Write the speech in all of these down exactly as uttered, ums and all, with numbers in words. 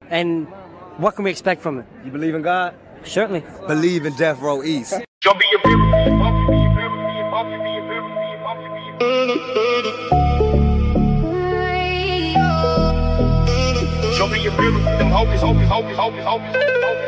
And what can we expect from it? You believe in God? Certainly. Believe in Death Row East. Show me your river, them hocus, hocus, hocus, hocus, hocus.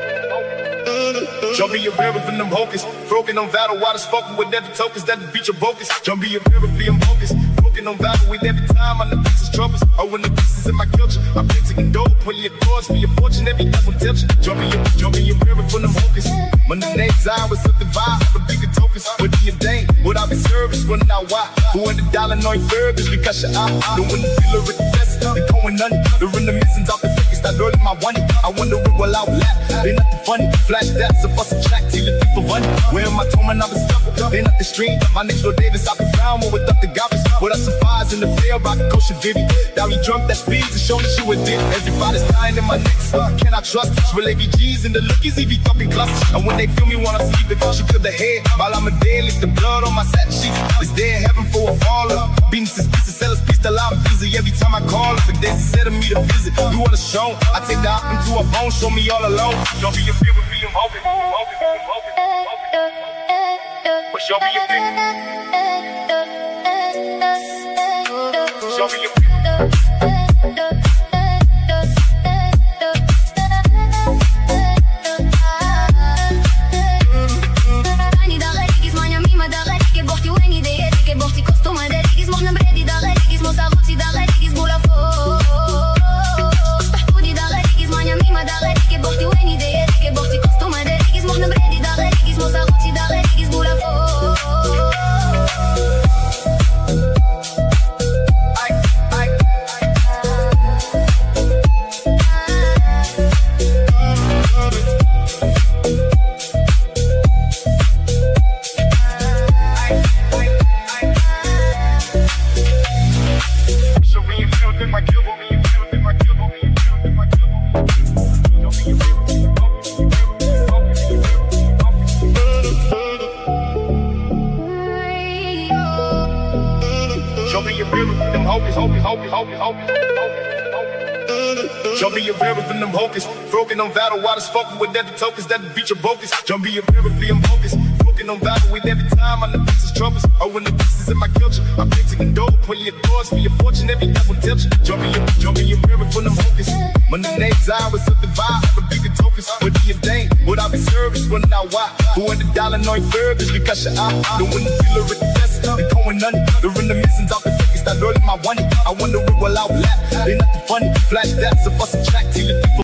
Show me your river from them hocus. Broken on battle, waters fucking with every tokens that the beat your bogus. Show me your river for them hocus. Broken on battle with every time on the pieces troubles. Oh, when the pieces in my culture, I'm taking dope, pulling your chords for your fortune, every level tilt you. Show me your, show me your river from them hocus. When the name's I was up the vibe, the bigger tokens. What do you think? What I be service, running out why? Who in the dollar knowing burgers because you're out. The when the filler with the best, they going none. The reminiscence off the figures, start rolling my money. I wonder what will outlap. They nothing funny. Flash that, so bust a track till you think for money. Where my tone and I was stuck. They not the stream. My name's Lord Davis, I be found one without the goblins. With us some fires in the field, rock a kosher Vivi. Now we drunk that speeds to show that you a dick. Everybody's dying in my necks. Can I trust? Will A V Gs and the lookies, E V talking clusters. And when they feel me, wanna sleep, it she could the head. While I'm a dead, leave the blood on my satin sheets. It's dead heaven for a baller. Beating since pieces, sellers, piece till I'm busy. Every time I call, if a days instead of me to visit. You want a show? I take the option to a bone, show me all alone. Don't be a fear with me, I'm hoping, I'm hoping, I'm hoping, I'm hoping. But show me your thing. Show me your thing. Show me your river from them hocus. Broken on battle, waters fucking with every tokens that beat your bogus. Show me your river for them hocus. Broken on battle with every time on the pieces troubles. Oh, when the pieces in my culture, I'm taking dope, pulling your chords for your fortune, every level tilt you. Show me your, show me your river from them hocus. When the name's I was up the vibe, the bigger tokens. What do you think? What I be service, running out why? Who in the dollar knowing burgers because you're out. The when the filler with the best, they going none. The reminiscence off the figures, start rolling my money. I wonder what will outlap. They nothing funny. Flash that, so bust a track till you think for